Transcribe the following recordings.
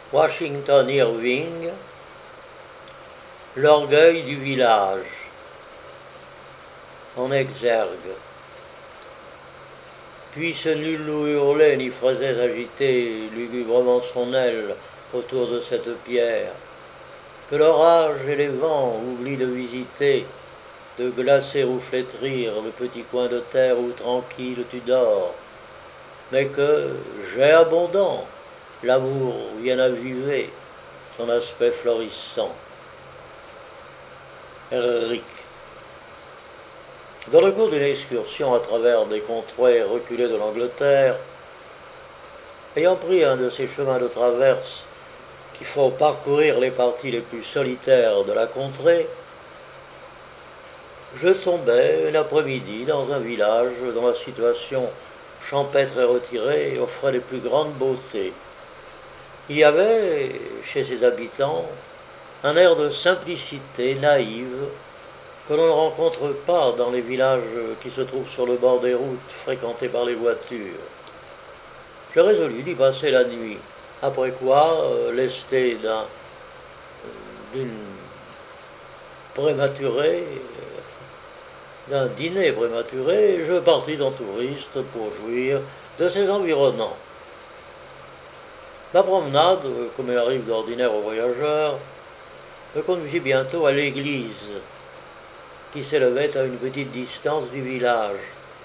Washington Irving, l'orgueil du village, en exergue. Puisse nul loup hurler ni fraisès agiter lugubrement son aile autour de cette pierre, que l'orage et les vents oublient de visiter, de glacer ou flétrir le petit coin de terre où tranquille tu dors, mais que, jet abondant, l'amour vienne aviver son aspect florissant. Rick. Dans le cours d'une excursion à travers des contrées reculées de l'Angleterre, ayant pris un de ces chemins de traverse qui font parcourir les parties les plus solitaires de la contrée, je tombais une après-midi dans un village dont la situation champêtre et retirée offrait les plus grandes beautés. Il y avait, chez ses habitants, un air de simplicité naïve que l'on ne rencontre pas dans les villages qui se trouvent sur le bord des routes fréquentées par les voitures. Je résolus d'y passer la nuit, après quoi, lesté d'une d'un dîner prématuré, je partis en touriste pour jouir de ces environnants. Ma promenade, comme elle arrive d'ordinaire aux voyageurs, me conduisit bientôt à l'église, qui s'élevait à une petite distance du village.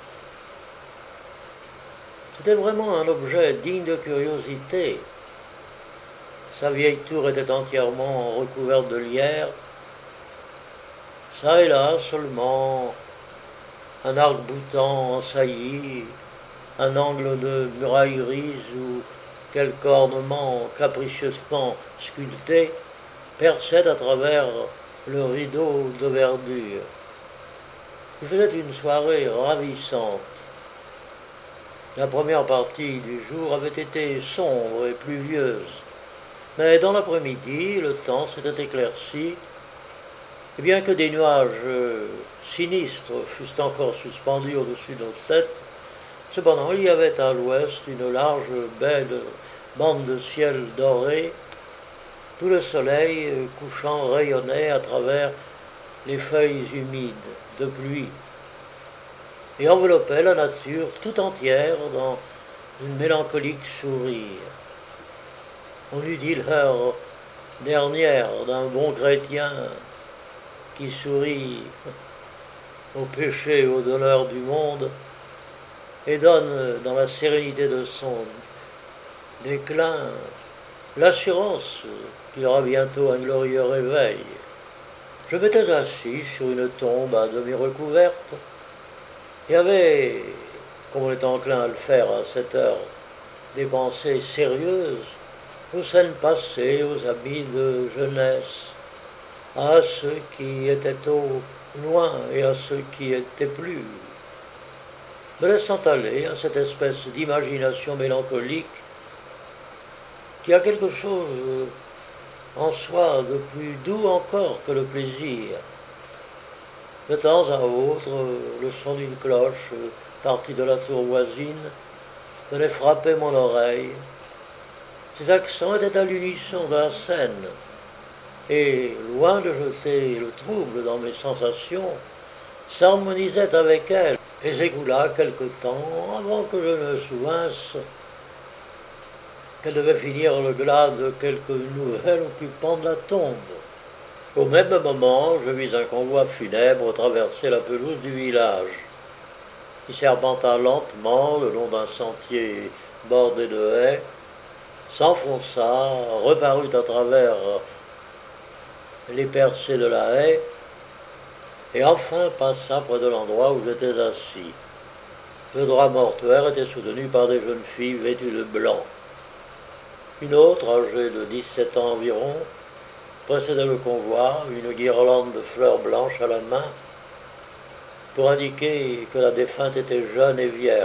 C'était vraiment un objet digne de curiosité. Sa vieille tour était entièrement recouverte de lierre. Ça et là seulement un arc-boutant en saillie, un angle de muraille grise ou quelque ornement capricieusement sculpté perçait à travers le rideau de verdure. Il faisait une soirée ravissante. La première partie du jour avait été sombre et pluvieuse, mais dans l'après-midi, le temps s'était éclairci, et bien que des nuages sinistres fussent encore suspendus au-dessus de nos têtes, cependant il y avait à l'ouest une large belle bande de ciel doré, d'où le soleil couchant rayonnait à travers les feuilles humides de pluie et enveloppait la nature tout entière dans une mélancolique sourire. On eût dit l'heure dernière d'un bon chrétien qui sourit au péché et aux douleurs du monde et donne dans la sérénité de son déclin l'assurance qu'il y aura bientôt un glorieux réveil. Je m'étais assis sur une tombe à demi recouverte et avait, comme on est enclin à le faire à cette heure, des pensées sérieuses aux scènes passées, aux amis de jeunesse, à ceux qui étaient au loin et à ceux qui étaient plus. Me laissant aller à cette espèce d'imagination mélancolique qui a quelque chose en soi de plus doux encore que le plaisir. De temps à autre, le son d'une cloche partie de la tour voisine venait frapper mon oreille. Ses accents étaient à l'unisson de la scène, et, loin de jeter le trouble dans mes sensations, s'harmonisait avec elle, et s'écoula quelque temps avant que je ne soubinsse qu'elle devait finir le glas de quelque nouvel occupant de la tombe. Au même moment, je vis un convoi funèbre traverser la pelouse du village. Il serpenta lentement le long d'un sentier bordé de haies, s'enfonça, reparut à travers les percées de la haie, et enfin passa près de l'endroit où j'étais assis. Le drap mortuaire était soutenu par des jeunes filles vêtues de blanc. Une autre, âgée de 17 ans environ, précédait le convoi, une guirlande de fleurs blanches à la main, pour indiquer que la défunte était jeune et vierge.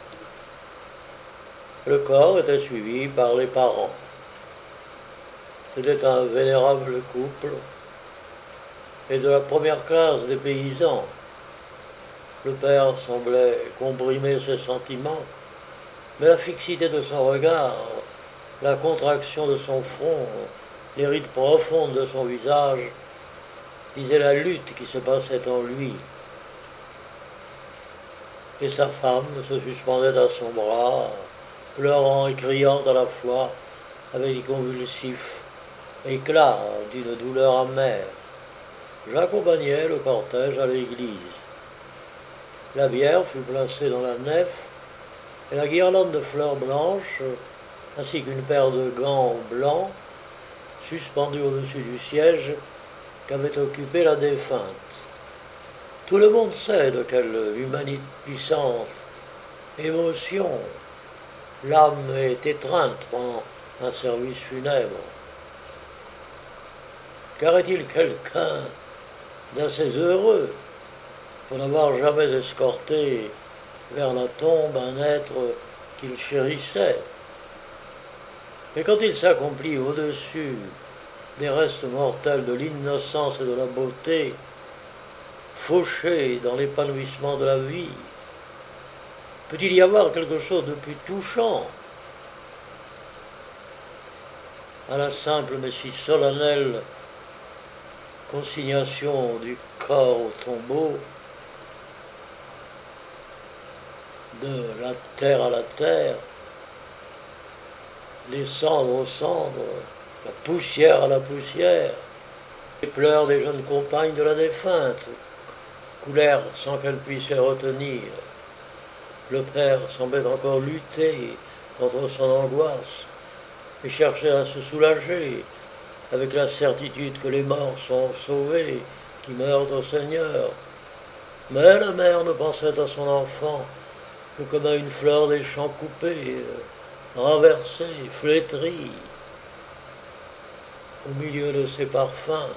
Le corps était suivi par les parents. C'était un vénérable couple, et de la première classe des paysans. Le père semblait comprimer ses sentiments, mais la fixité de son regard la contraction de son front, les rides profondes de son visage, disaient la lutte qui se passait en lui. Et sa femme se suspendait à son bras, pleurant et criant à la fois, avec des convulsifs éclats d'une douleur amère. J'accompagnais le cortège à l'église. La bière fut placée dans la nef, et la guirlande de fleurs blanches, ainsi qu'une paire de gants blancs, suspendus au-dessus du siège qu'avait occupé la défunte. Tout le monde sait de quelle humanité, puissance, émotion l'âme est étreinte pendant un service funèbre. Car est-il quelqu'un d'assez heureux pour n'avoir jamais escorté vers la tombe un être qu'il chérissait? Et quand il s'accomplit au-dessus des restes mortels de l'innocence et de la beauté, fauchés dans l'épanouissement de la vie, peut-il y avoir quelque chose de plus touchant à la simple mais si solennelle consignation du corps au tombeau, de la terre à la terre, les cendres aux cendres, la poussière à la poussière? Les pleurs des jeunes compagnes de la défunte coulèrent sans qu'elle puisse les retenir. Le père semblait encore lutter contre son angoisse et cherchait à se soulager avec la certitude que les morts sont sauvés, qui meurent au Seigneur. Mais la mère ne pensait à son enfant que comme à une fleur des champs coupée, renversée, flétrie, au milieu de ses parfums.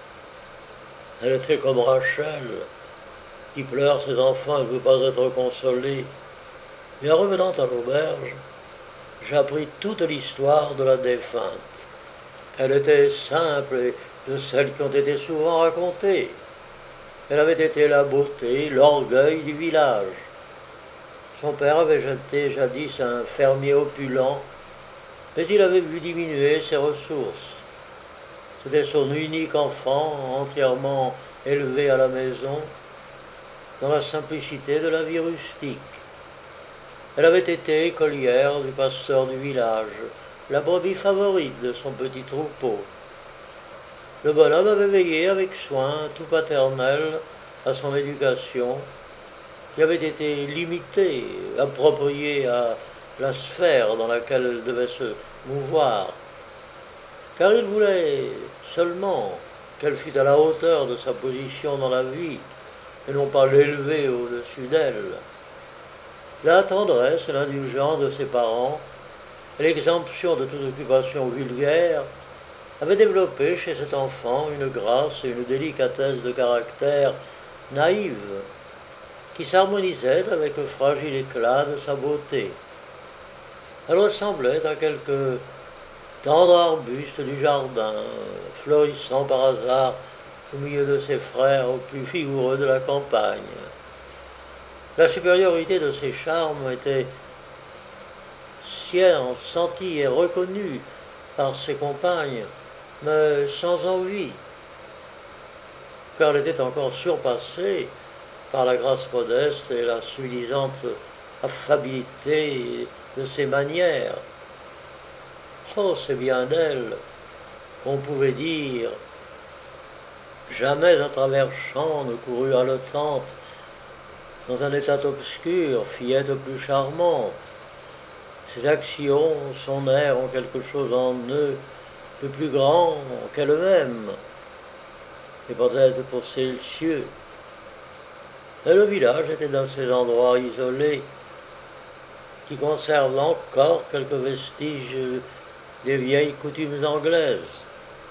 Elle était comme Rachel, qui pleure ses enfants et ne veut pas être consolée. Et en revenant à l'auberge, j'appris toute l'histoire de la défunte. Elle était simple et de celles qui ont été souvent racontées. Elle avait été la beauté, l'orgueil du village. Son père avait été jadis un fermier opulent, mais il avait vu diminuer ses ressources. C'était son unique enfant, entièrement élevé à la maison, dans la simplicité de la vie rustique. Elle avait été écolière du pasteur du village, la brebis favorite de son petit troupeau. Le bonhomme avait veillé avec soin, tout paternel, à son éducation, qui avait été limitée, appropriée à la sphère dans laquelle elle devait se mouvoir, car il voulait seulement qu'elle fût à la hauteur de sa position dans la vie, et non pas l'élever au-dessus d'elle. La tendresse et l'indulgence de ses parents, et l'exemption de toute occupation vulgaire, avaient développé chez cet enfant une grâce et une délicatesse de caractère naïve, qui s'harmonisait avec le fragile éclat de sa beauté. Elle ressemblait à quelque tendre arbuste du jardin, fleurissant par hasard au milieu de ses frères plus vigoureux de la campagne. La supériorité de ses charmes était sienne, sentie et reconnue par ses compagnes, mais sans envie, car elle était encore surpassée par la grâce modeste et la suffisante affabilité de ses manières. Oh, c'est bien d'elle qu'on pouvait dire « Jamais à travers champs ne courut haletante, dans un état obscur, fillette plus charmante. Ses actions, son air ont quelque chose en eux de plus grand qu'elle-même, et peut-être pour ces cieux. » Et le village était dans ces endroits isolés qui conservent encore quelques vestiges des vieilles coutumes anglaises.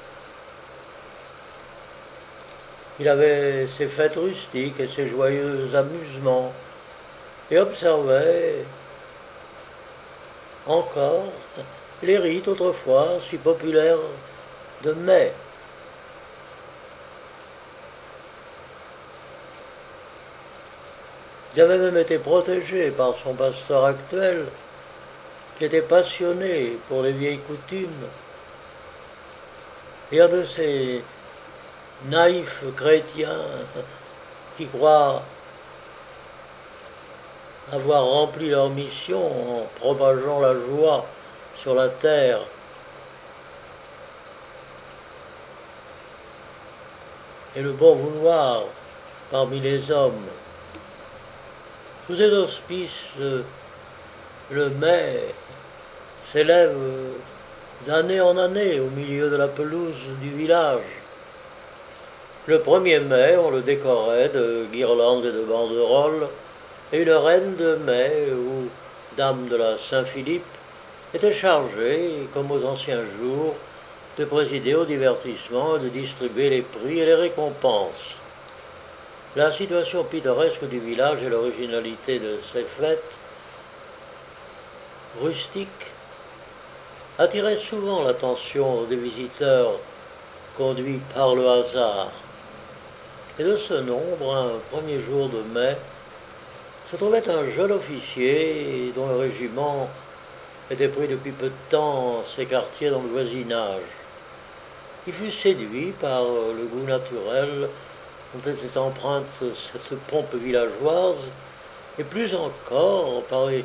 Il avait ses fêtes rustiques et ses joyeux amusements, et observait encore les rites autrefois si populaires de mai. Ils avaient même été protégés par son pasteur actuel, qui était passionné pour les vieilles coutumes, et un de ces naïfs chrétiens qui croient avoir rempli leur mission en propageant la joie sur la terre. Et le bon vouloir parmi les hommes. Sous ces auspices, le mai s'élève d'année en année au milieu de la pelouse du village. Le 1er mai, on le décorait de guirlandes et de banderoles, et une reine de mai, ou dame de la Saint-Philippe, était chargée, comme aux anciens jours, de présider au divertissement et de distribuer les prix et les récompenses. La situation pittoresque du village et l'originalité de ces fêtes rustiques attiraient souvent l'attention des visiteurs conduits par le hasard. Et de ce nombre, un 1er jour de mai, se trouvait un jeune officier dont le régiment était pris depuis peu de temps en ces quartiers dans le voisinage. Il fut séduit par le goût naturel dont était empreinte cette pompe villageoise, et plus encore par les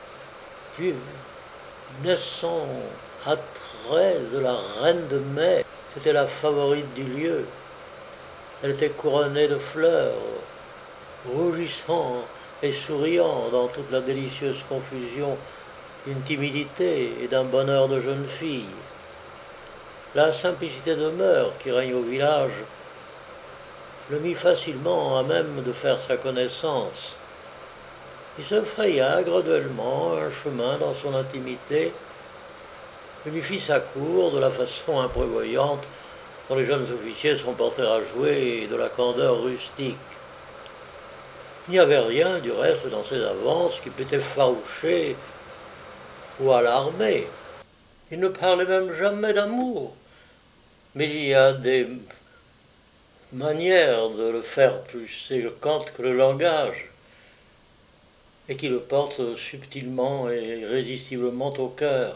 naissants attraits de la reine de mai. C'était la favorite du lieu. Elle était couronnée de fleurs, rougissant et souriant dans toute la délicieuse confusion d'une timidité et d'un bonheur de jeune fille. La simplicité de mœurs qui règne au village le mit facilement à même de faire sa connaissance. Il se fraya graduellement un chemin dans son intimité et lui fit sa cour de la façon imprévoyante dont les jeunes officiers sont portés à jouer et de la candeur rustique. Il n'y avait rien, du reste, dans ses avances qui pût effaroucher ou alarmer. Il ne parlait même jamais d'amour, mais il y a des manière de le faire plus éloquente que le langage, et qui le porte subtilement et irrésistiblement au cœur.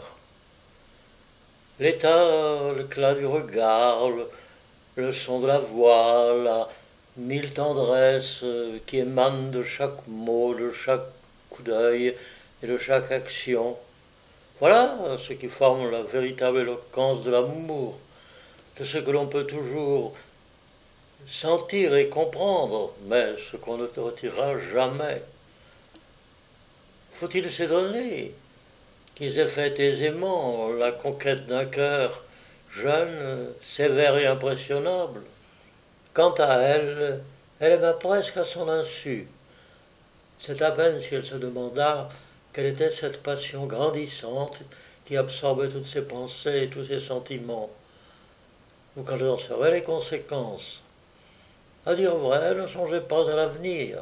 L'éclat du regard, le son de la voix, la mille tendresses qui émanent de chaque mot, de chaque coup d'œil et de chaque action. Voilà ce qui forme la véritable éloquence de l'amour, de ce que l'on peut toujours sentir et comprendre, mais ce qu'on ne te retirera jamais. Faut-il s'étonner qu'ils aient fait aisément la conquête d'un cœur jeune, sévère et impressionnable? Quant à elle, elle aima presque à son insu. C'est à peine si elle se demanda quelle était cette passion grandissante qui absorbait toutes ses pensées et tous ses sentiments, ou quand j'en saurais les conséquences. À dire vrai, elle ne songeait pas à l'avenir.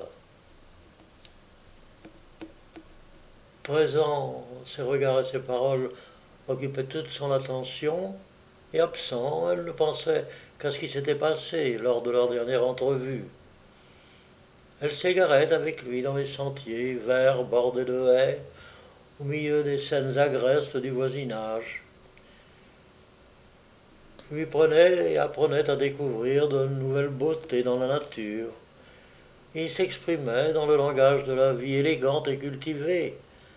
Présent, ses regards et ses paroles occupaient toute son attention, et absent, elle ne pensait qu'à ce qui s'était passé lors de leur dernière entrevue. Elle s'égarait avec lui dans les sentiers verts bordés de haies, au milieu des scènes agrestes du voisinage. Lui prenait et apprenait à découvrir de nouvelles beautés dans la nature. Il s'exprimait dans le langage de la vie élégante et cultivée,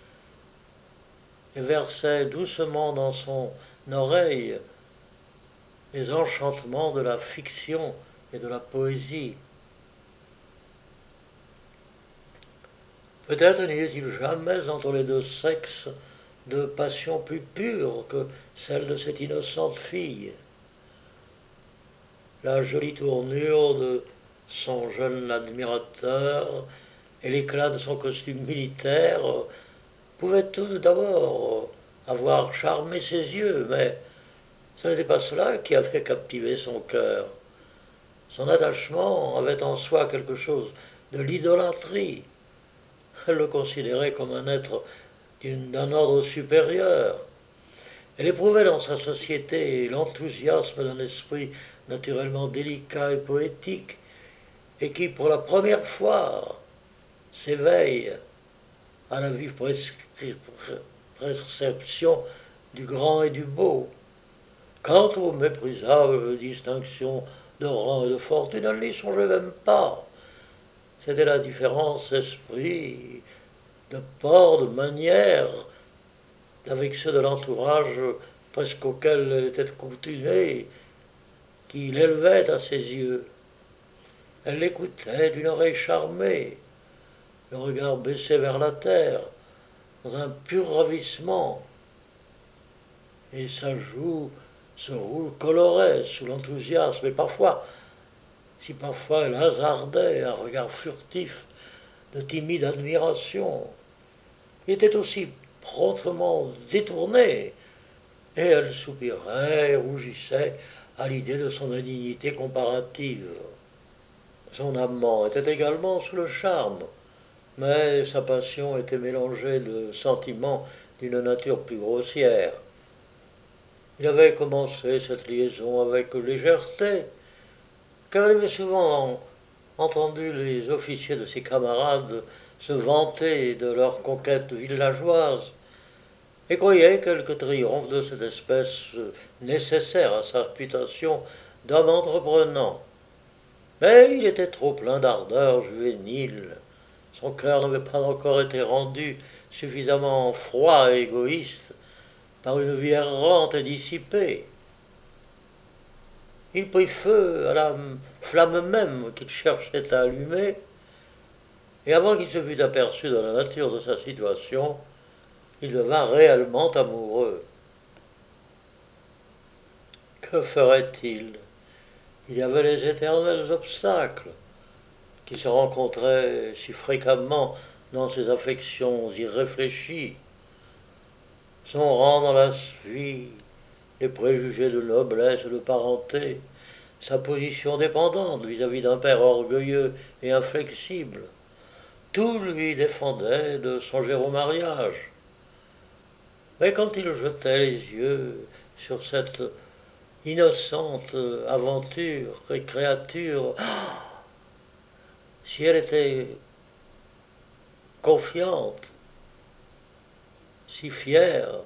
et versait doucement dans son oreille les enchantements de la fiction et de la poésie. Peut-être n'y eut-il jamais entre les deux sexes de passion plus pure que celle de cette innocente fille. La jolie tournure de son jeune admirateur et l'éclat de son costume militaire pouvaient tout d'abord avoir charmé ses yeux, mais ce n'était pas cela qui avait captivé son cœur. Son attachement avait en soi quelque chose de l'idolâtrie. Elle le considérait comme un être d'un ordre supérieur. Elle éprouvait dans sa société l'enthousiasme d'un esprit naturellement délicat et poétique, et qui, pour la première fois, s'éveille à la vie perception du grand et du beau. Quant aux méprisables distinctions de rang et de fortune, elle n'y songeait même pas. C'était la différence d'esprit, de port, de manière, avec ceux de l'entourage presque auquel elle était coutumée, qui l'élevait à ses yeux. Elle l'écoutait d'une oreille charmée, le regard baissé vers la terre, dans un pur ravissement, et sa joue se colorait sous l'enthousiasme, et parfois, si parfois elle hasardait un regard furtif de timide admiration, il était aussi promptement détourné, et elle soupirait et rougissait à l'idée de son indignité comparative. Son amant était également sous le charme, mais sa passion était mélangée de sentiments d'une nature plus grossière. Il avait commencé cette liaison avec légèreté, car il avait souvent entendu les officiers de ses camarades se vanter de leurs conquêtes villageoises, et croyait quelque triomphe de cette espèce nécessaire à sa réputation d'homme entreprenant. Mais il était trop plein d'ardeur juvénile. Son cœur n'avait pas encore été rendu suffisamment froid et égoïste par une vie errante et dissipée. Il prit feu à la flamme même qu'il cherchait à allumer, et avant qu'il se fût aperçu de la nature de sa situation, il devint réellement amoureux. Que ferait-il? Il y avait les éternels obstacles qui se rencontraient si fréquemment dans ses affections irréfléchies. Son rang dans la vie, les préjugés de noblesse et de parenté, sa position dépendante vis-à-vis d'un père orgueilleux et inflexible, tout lui défendait de songer au mariage. Mais quand il jetait les yeux sur cette innocente aventure et créature, si elle était confiante, si fière,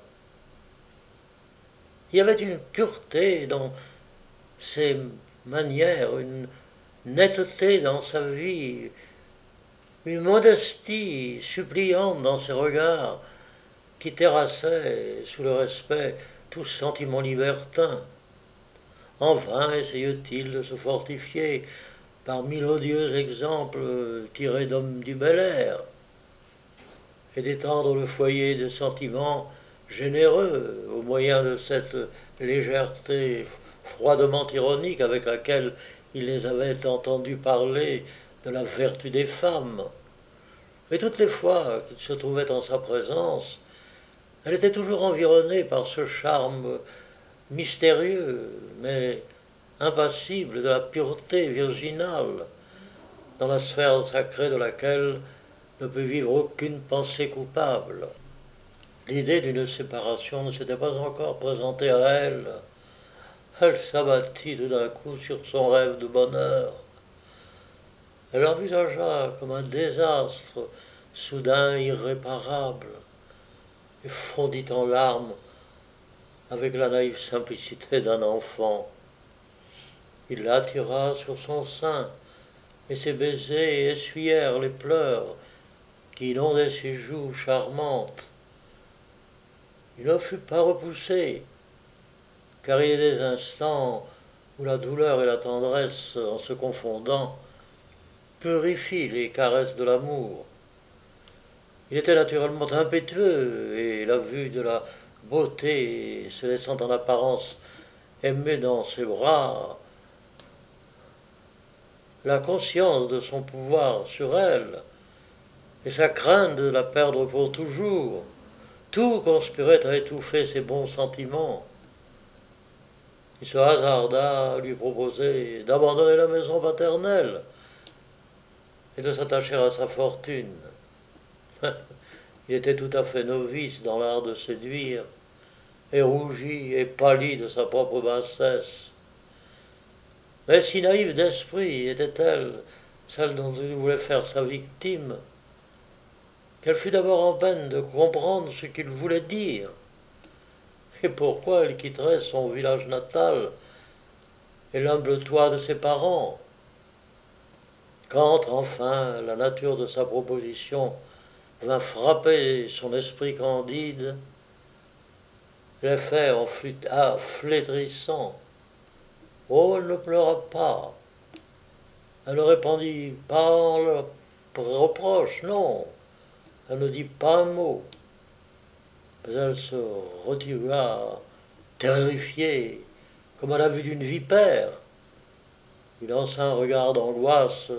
il y avait une pureté dans ses manières, une netteté dans sa vie, une modestie suppliante dans ses regards qui terrassait sous le respect tout sentiment libertin. En vain essayait-il de se fortifier par mille odieux exemples tirés d'hommes du bel air, et d'étendre le foyer de sentiments généreux au moyen de cette légèreté froidement ironique avec laquelle il les avait entendus parler de la vertu des femmes. Mais toutes les fois qu'il se trouvait en sa présence, elle était toujours environnée par ce charme mystérieux, mais impassible de la pureté virginale, dans la sphère sacrée de laquelle ne peut vivre aucune pensée coupable. L'idée d'une séparation ne s'était pas encore présentée à elle. Elle s'abattit tout d'un coup sur son rêve de bonheur. Elle envisagea comme un désastre soudain irréparable, et fondit en larmes avec la naïve simplicité d'un enfant. Il l'attira sur son sein, et ses baisers essuyèrent les pleurs qui inondaient ses joues charmantes. Il ne fut pas repoussé, car il est des instants où la douleur et la tendresse, en se confondant, purifient les caresses de l'amour. Il était naturellement impétueux, et la vue de la beauté se laissant en apparence aimer dans ses bras, la conscience de son pouvoir sur elle, et sa crainte de la perdre pour toujours, tout conspirait à étouffer ses bons sentiments. Il se hasarda à lui proposer d'abandonner la maison paternelle et de s'attacher à sa fortune. Il était tout à fait novice dans l'art de séduire, et rougit et pâlit de sa propre bassesse. Mais si naïve d'esprit était-elle, celle dont il voulait faire sa victime, qu'elle fut d'abord en peine de comprendre ce qu'il voulait dire, et pourquoi elle quitterait son village natal et l'humble toit de ses parents. Quand enfin la nature de sa proposition vint frapper son esprit candide, l'effet en fut flétrissant. Oh, elle ne pleura pas. Elle ne répondit pas en le reproche, non. Elle ne dit pas un mot. Mais elle se retira, terrifiée, comme à la vue d'une vipère. Il lança un regard d'angoisse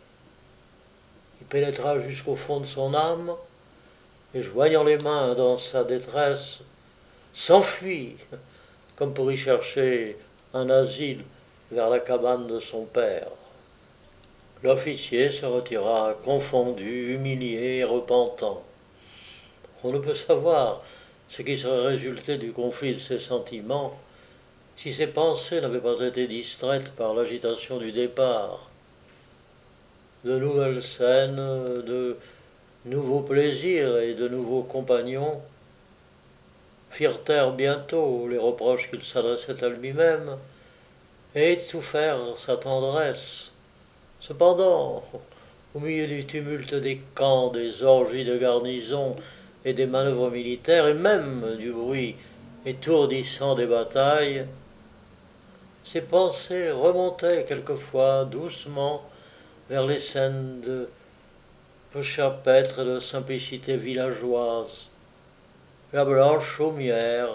qui pénétra jusqu'au fond de son âme, et joignant les mains dans sa détresse, s'enfuit, comme pour y chercher un asile vers la cabane de son père. L'officier se retira confondu, humilié et repentant. On ne peut savoir ce qui serait résulté du conflit de ses sentiments si ses pensées n'avaient pas été distraites par l'agitation du départ. De nouvelles scènes, de nouveaux plaisirs et de nouveaux compagnons firent taire bientôt les reproches qu'il s'adressait à lui-même et étouffèrent sa tendresse. Cependant, au milieu du tumulte des camps, des orgies de garnison et des manœuvres militaires, et même du bruit étourdissant des batailles, ses pensées remontaient quelquefois doucement vers les scènes de champêtre et de simplicité villageoise, la blanche chaumière,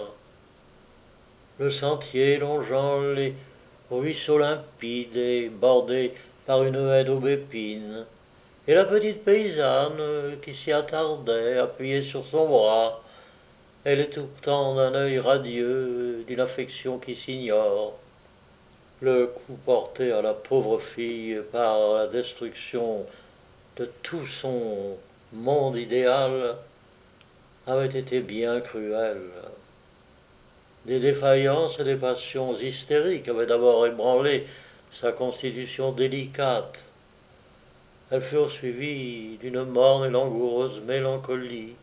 le sentier longeant les ruisseaux limpides et bordés par une haie d'aubépines, et la petite paysanne qui s'y attardait, appuyée sur son bras, et l'étouffant d'un œil radieux, d'une affection qui s'ignore. Le coup porté à la pauvre fille par la destruction de tout son monde idéal avait été bien cruel. Des défaillances et des passions hystériques avaient d'abord ébranlé sa constitution délicate. Elles furent suivies d'une morne et langoureuse mélancolie.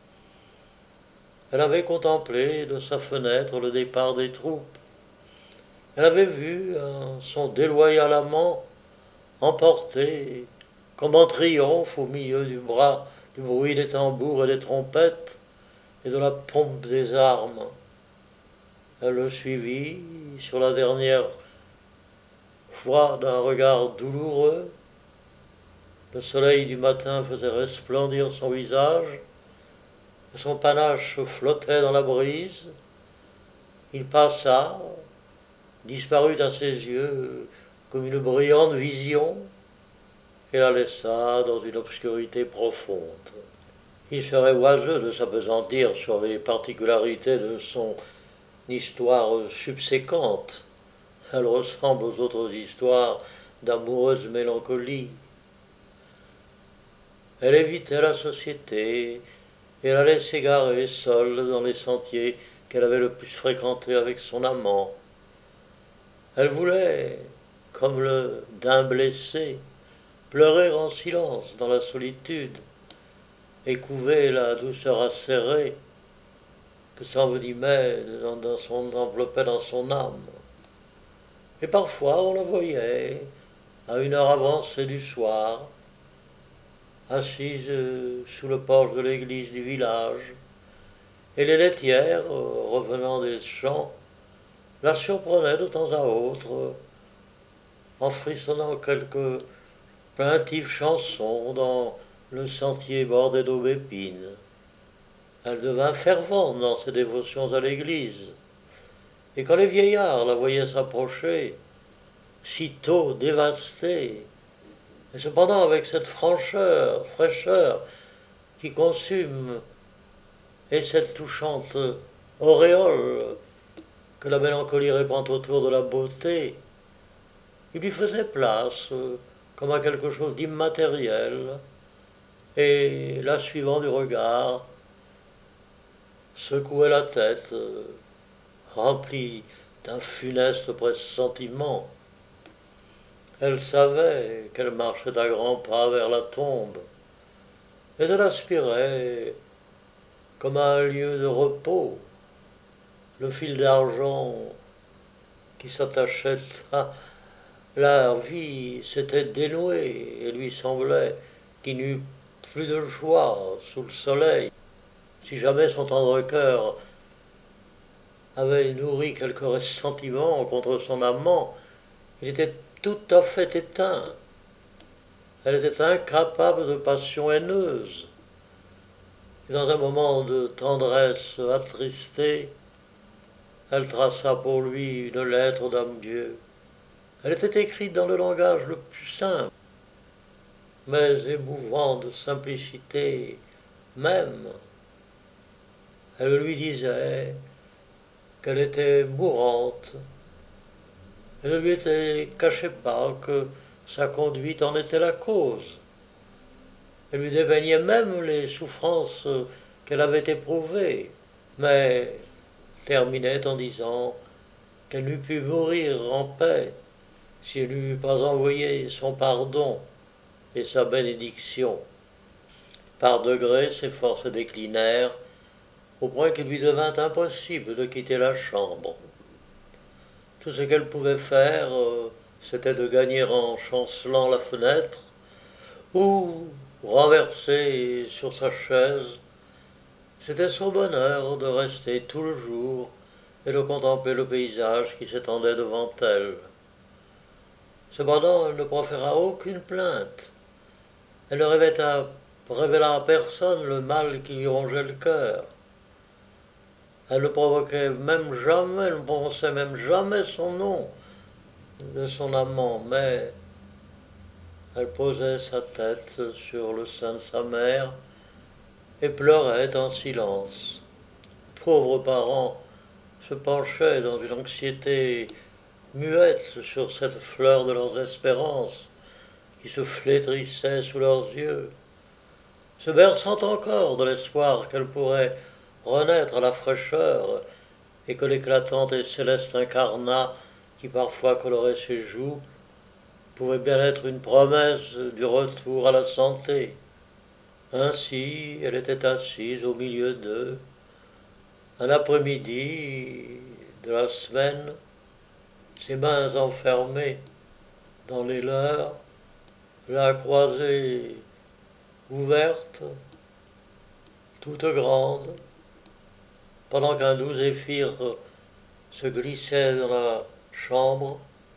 Elle avait contemplé de sa fenêtre le départ des troupes. Elle avait vu son déloyal amant emporté comme en triomphe au milieu du bruit des tambours et des trompettes et de la pompe des armes. Elle le suivit sur la dernière fois d'un regard douloureux. Le soleil du matin faisait resplendir son visage, son panache flottait dans la brise. Il passa, disparut à ses yeux comme une brillante vision, et la laissa dans une obscurité profonde. Il serait oiseux de s'appesantir sur les particularités de son histoire subséquente. Elle ressemble aux autres histoires d'amoureuse mélancolie. Elle évitait la société, et elle allait s'égarer seule dans les sentiers qu'elle avait le plus fréquentés avec son amant. Elle voulait, comme le daim blessé, pleurer en silence dans la solitude, et couver la douceur acérée que s'envenimait enveloppait dans son âme. Et parfois on la voyait, à une heure avancée du soir, assise sous le porche de l'église du village, et les laitières, revenant des champs, la surprenaient de temps à autre, en frissonnant quelques plaintives chansons dans le sentier bordé d'aubépines. Elle devint fervente dans ses dévotions à l'église, et quand les vieillards la voyaient s'approcher, sitôt dévastée, et cependant avec cette fraîcheur qui consume, et cette touchante auréole que la mélancolie répand autour de la beauté, il lui faisait place comme à quelque chose d'immatériel, et la suivant du regard, secouait la tête, remplie d'un funeste pressentiment. Elle savait qu'elle marchait à grands pas vers la tombe, mais elle aspirait, comme à un lieu de repos, le fil d'argent qui s'attachait à la vie s'était dénoué et lui semblait qu'il n'eût plus de joie sous le soleil. Si jamais son tendre cœur avait nourri quelques ressentiments contre son amant, il était tout à fait éteint. Elle était incapable de passion haineuse. Et dans un moment de tendresse attristée, elle traça pour lui une lettre d'adieu. Elle était écrite dans le langage le plus simple, mais émouvant de simplicité même. Elle lui disait qu'elle était mourante. Elle ne lui cachait pas que sa conduite en était la cause. Elle lui dépeignait même les souffrances qu'elle avait éprouvées, mais terminait en disant qu'elle n'eût pu mourir en paix si elle n'eût pas envoyé son pardon et sa bénédiction. Par degrés, ses forces déclinèrent, au point qu'il lui devint impossible de quitter la chambre. Tout ce qu'elle pouvait faire, c'était de gagner en chancelant la fenêtre, ou, renversée sur sa chaise, c'était son bonheur de rester tout le jour et de contempler le paysage qui s'étendait devant elle. Cependant, elle ne proféra aucune plainte. Elle ne révéla à personne le mal qui lui rongeait le cœur. Elle ne provoquait même jamais, elle ne prononçait même jamais son nom de son amant, mais elle posait sa tête sur le sein de sa mère et pleurait en silence. Pauvres parents se penchaient dans une anxiété muette sur cette fleur de leurs espérances qui se flétrissait sous leurs yeux, se berçant encore de l'espoir qu'elle pourrait renaître à la fraîcheur et que l'éclatante et céleste incarnat qui parfois colorait ses joues pouvait bien être une promesse du retour à la santé. Ainsi, elle était assise au milieu d'eux, un après-midi de la semaine, ses mains enfermées dans les leurs, la croisée ouverte, toute grande, pendant qu'un doux zéphyr se glissait dans la chambre,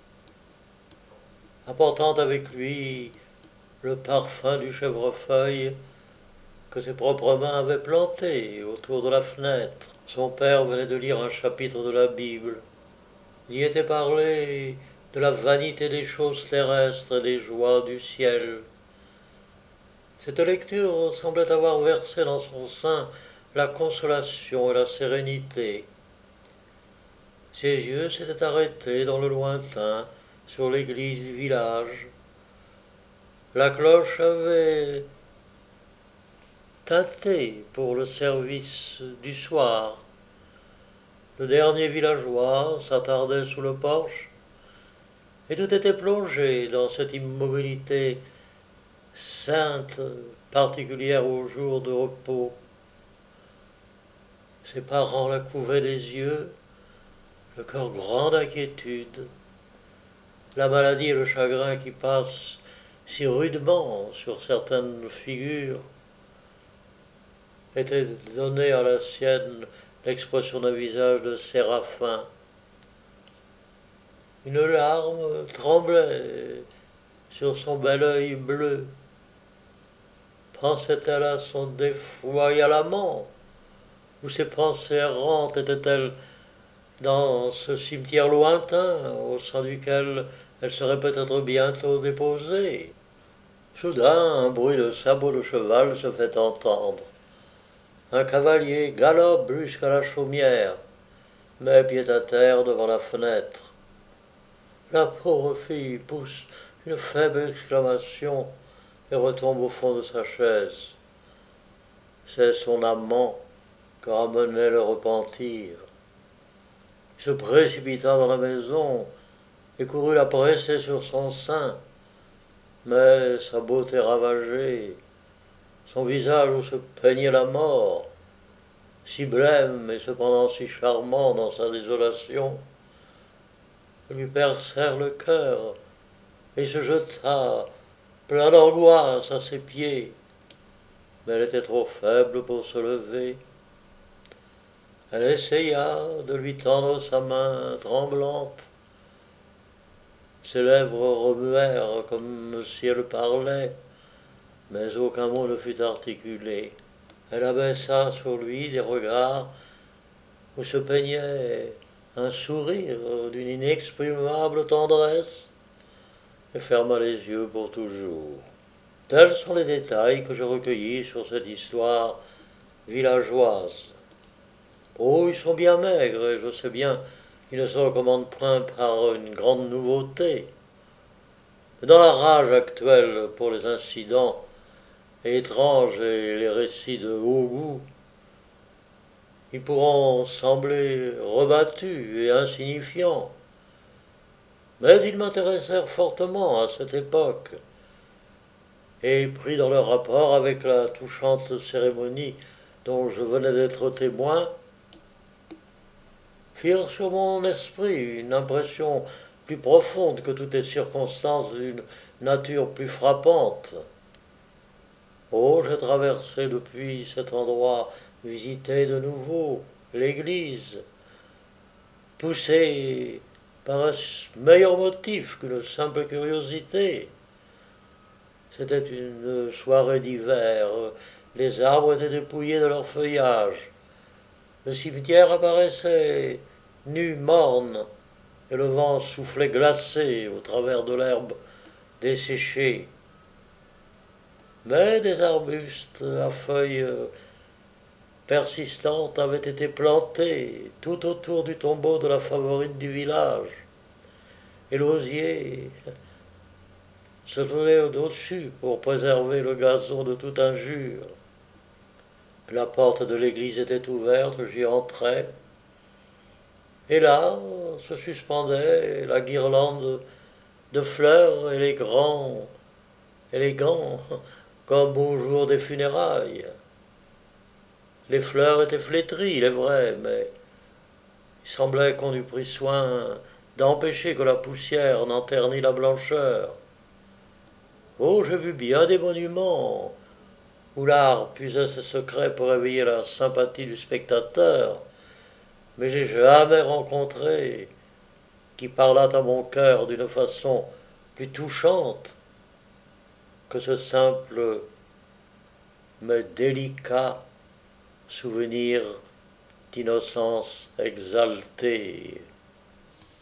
apportant avec lui le parfum du chèvrefeuille que ses propres mains avaient planté autour de la fenêtre. Son père venait de lire un chapitre de la Bible. Il y était parlé de la vanité des choses terrestres et des joies du ciel. Cette lecture semblait avoir versé dans son sein la consolation et la sérénité. Ses yeux s'étaient arrêtés dans le lointain, sur l'église du village. La cloche avait tinté pour le service du soir. Le dernier villageois s'attardait sous le porche, et tout était plongé dans cette immobilité sainte, particulière aux jours de repos. Ses parents la couvaient des yeux, le cœur grand d'inquiétude. La maladie et le chagrin qui passent si rudement sur certaines figures étaient donnés à la sienne l'expression d'un visage de séraphin. Une larme tremblait sur son bel œil bleu. Pensait-elle à son déloyal amant, ou ses pensées errantes étaient-elles dans ce cimetière lointain, au sein duquel elle serait peut-être bientôt déposée? Soudain, un bruit de sabots de cheval se fait entendre. Un cavalier galope jusqu'à la chaumière, met pied à terre devant la fenêtre. La pauvre fille pousse une faible exclamation et retombe au fond de sa chaise. C'est son amant que ramenait le repentir. Il se précipita dans la maison et courut la presser sur son sein, mais sa beauté ravagée, son visage où se peignait la mort, si blême et cependant si charmant dans sa désolation, lui percèrent le cœur et se jeta, plein d'angoisse, à ses pieds. Mais elle était trop faible pour se lever. Elle essaya de lui tendre sa main tremblante. Ses lèvres remuèrent comme si elle parlait, mais aucun mot ne fut articulé. Elle abaissa sur lui des regards où se peignait un sourire d'une inexprimable tendresse et ferma les yeux pour toujours. Tels sont les détails que je recueillis sur cette histoire villageoise. Oh, ils sont bien maigres, et je sais bien qu'ils ne se recommandent point par une grande nouveauté. Mais dans la rage actuelle pour les incidents étranges et les récits de haut goût, ils pourront sembler rebattus et insignifiants. Mais ils m'intéressèrent fortement à cette époque, et pris dans leur rapport avec la touchante cérémonie dont je venais d'être témoin, firent sur mon esprit une impression plus profonde que toutes les circonstances d'une nature plus frappante. Oh, j'ai traversé depuis cet endroit, visité de nouveau l'église, poussé par un meilleur motif qu'une simple curiosité. C'était une soirée d'hiver, les arbres étaient dépouillés de leur feuillage, le cimetière apparaissait nu, morne, et le vent soufflait glacé au travers de l'herbe desséchée. Mais des arbustes à feuilles persistantes avaient été plantés tout autour du tombeau de la favorite du village, et l'osier se tenait au-dessus pour préserver le gazon de toute injure. La porte de l'église était ouverte, j'y entrai, et là se suspendait la guirlande de fleurs élégants, comme au jour des funérailles. Les fleurs étaient flétries, il est vrai, mais il semblait qu'on eût pris soin d'empêcher que la poussière n'en ternît la blancheur. Oh, j'ai vu bien des monuments où l'art puisait ses secrets pour éveiller la sympathie du spectateur, mais j'ai jamais rencontré qui parlât à mon cœur d'une façon plus touchante que ce simple mais délicat souvenir d'innocence exaltée.